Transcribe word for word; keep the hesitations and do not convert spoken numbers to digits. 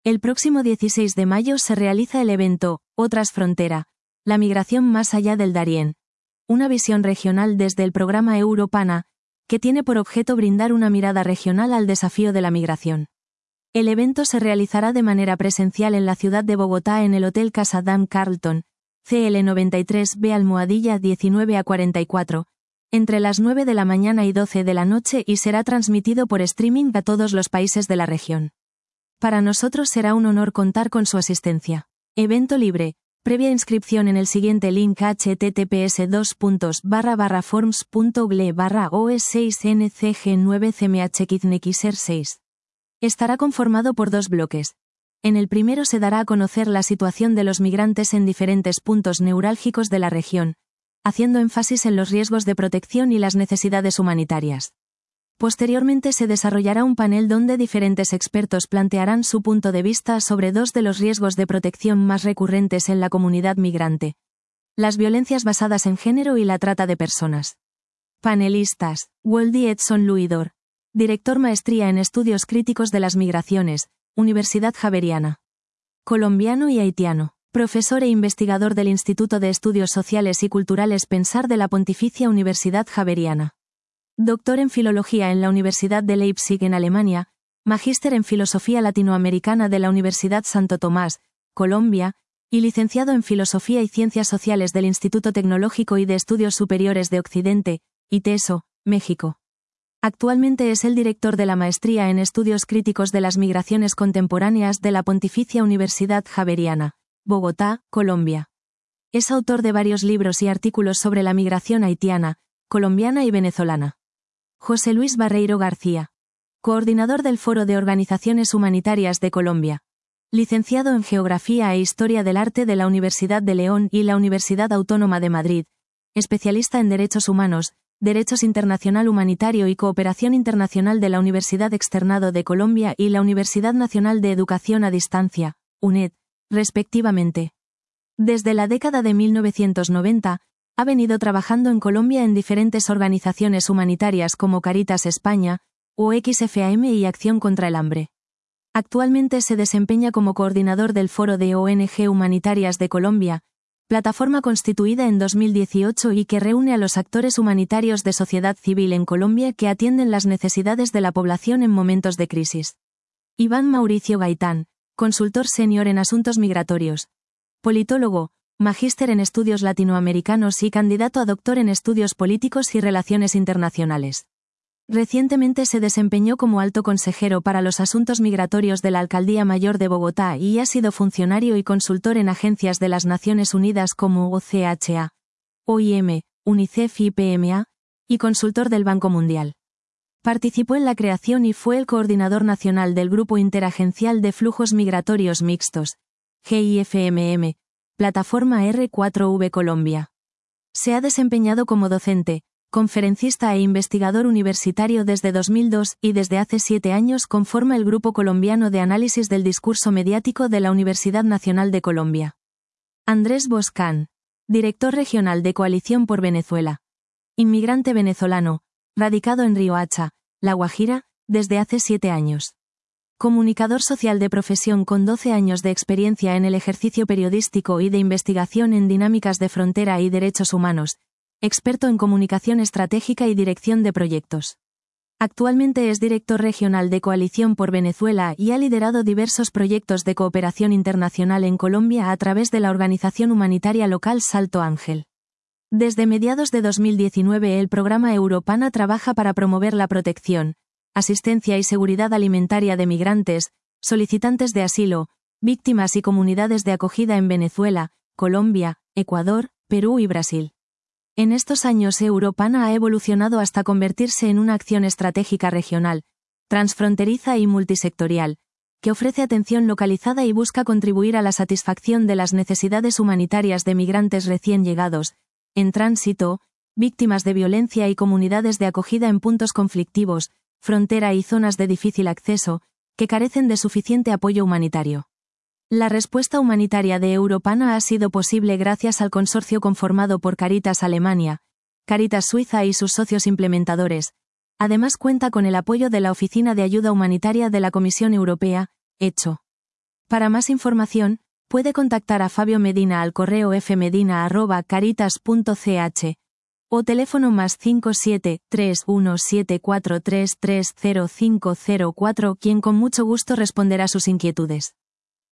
El próximo dieciséis de mayo se realiza el evento Otras Frontera, la migración más allá del Darién. Una visión regional desde el programa Europana, que tiene por objeto brindar una mirada regional al desafío de la migración. El evento se realizará de manera presencial en la ciudad de Bogotá en el Hotel Casa Dam Carlton, C L noventa y tres B almohadilla diecinueve a cuarenta y cuatro, entre las nueve de la mañana y doce de la noche y será transmitido por streaming a todos los países de la región. Para nosotros será un honor contar con su asistencia. Evento libre. Previa inscripción en el siguiente link https dos puntos barra barra forms punto gle barra o s seis n c g nueve c m h kidnexer seis. Estará conformado por dos bloques. En el primero se dará a conocer la situación de los migrantes en diferentes puntos neurálgicos de la región, haciendo énfasis en los riesgos de protección y las necesidades humanitarias. Posteriormente se desarrollará un panel donde diferentes expertos plantearán su punto de vista sobre dos de los riesgos de protección más recurrentes en la comunidad migrante: las violencias basadas en género y la trata de personas. Panelistas: Woldi Edson Luidor, director Maestría en Estudios Críticos de las Migraciones, Universidad Javeriana. Colombiano y haitiano. Profesor e investigador del Instituto de Estudios Sociales y Culturales Pensar de la Pontificia Universidad Javeriana. Doctor en Filología en la Universidad de Leipzig en Alemania, magíster en Filosofía Latinoamericana de la Universidad Santo Tomás, Colombia, y licenciado en Filosofía y Ciencias Sociales del Instituto Tecnológico y de Estudios Superiores de Occidente, ITESO, México. Actualmente es el director de la Maestría en Estudios Críticos de las Migraciones Contemporáneas de la Pontificia Universidad Javeriana, Bogotá, Colombia. Es autor de varios libros y artículos sobre la migración haitiana, colombiana y venezolana. José Luis Barreiro García. Coordinador del Foro de Organizaciones Humanitarias de Colombia. Licenciado en Geografía e Historia del Arte de la Universidad de León y la Universidad Autónoma de Madrid. Especialista en Derechos Humanos, Derechos Internacional Humanitario y Cooperación Internacional de la Universidad Externado de Colombia y la Universidad Nacional de Educación a Distancia, UNED, respectivamente. Desde la década de mil novecientos noventa, ha venido trabajando en Colombia en diferentes organizaciones humanitarias como Caritas España, O X F A M y Acción contra el Hambre. Actualmente se desempeña como coordinador del Foro de O N G Humanitarias de Colombia, plataforma constituida en dos mil dieciocho y que reúne a los actores humanitarios de sociedad civil en Colombia que atienden las necesidades de la población en momentos de crisis. Iván Mauricio Gaitán, consultor senior en asuntos migratorios. Politólogo, magíster en estudios latinoamericanos y candidato a doctor en estudios políticos y relaciones internacionales. Recientemente se desempeñó como alto consejero para los asuntos migratorios de la Alcaldía Mayor de Bogotá y ha sido funcionario y consultor en agencias de las Naciones Unidas como O C H A, O I M, UNICEF y P M A, y consultor del Banco Mundial. Participó en la creación y fue el coordinador nacional del Grupo Interagencial de Flujos Migratorios Mixtos, G I F M M, Plataforma R cuatro V Colombia. Se ha desempeñado como docente, conferencista e investigador universitario desde dos mil dos y desde hace siete años conforma el Grupo Colombiano de Análisis del Discurso Mediático de la Universidad Nacional de Colombia. Andrés Boscán, director regional de Coalición por Venezuela. Inmigrante venezolano, radicado en Riohacha, La Guajira, desde hace siete años. Comunicador social de profesión con doce años de experiencia en el ejercicio periodístico y de investigación en dinámicas de frontera y derechos humanos, experto en comunicación estratégica y dirección de proyectos. Actualmente es director regional de Coalición por Venezuela y ha liderado diversos proyectos de cooperación internacional en Colombia a través de la organización humanitaria local Salto Ángel. Desde mediados de dos mil diecinueve el programa Europana trabaja para promover la protección, asistencia y seguridad alimentaria de migrantes, solicitantes de asilo, víctimas y comunidades de acogida en Venezuela, Colombia, Ecuador, Perú y Brasil. En estos años Europana ha evolucionado hasta convertirse en una acción estratégica regional, transfronteriza y multisectorial, que ofrece atención localizada y busca contribuir a la satisfacción de las necesidades humanitarias de migrantes recién llegados, en tránsito, víctimas de violencia y comunidades de acogida en puntos conflictivos, frontera y zonas de difícil acceso, que carecen de suficiente apoyo humanitario. La respuesta humanitaria de Europana ha sido posible gracias al consorcio conformado por Caritas Alemania, Caritas Suiza y sus socios implementadores. Además cuenta con el apoyo de la Oficina de Ayuda Humanitaria de la Comisión Europea, ECHO. Para más información, puede contactar a Fabio Medina al correo fmedina arroba caritas punto c h o teléfono más cinco siete tres uno siete cuatro tres tres cero cinco cero cuatro, quien con mucho gusto responderá sus inquietudes.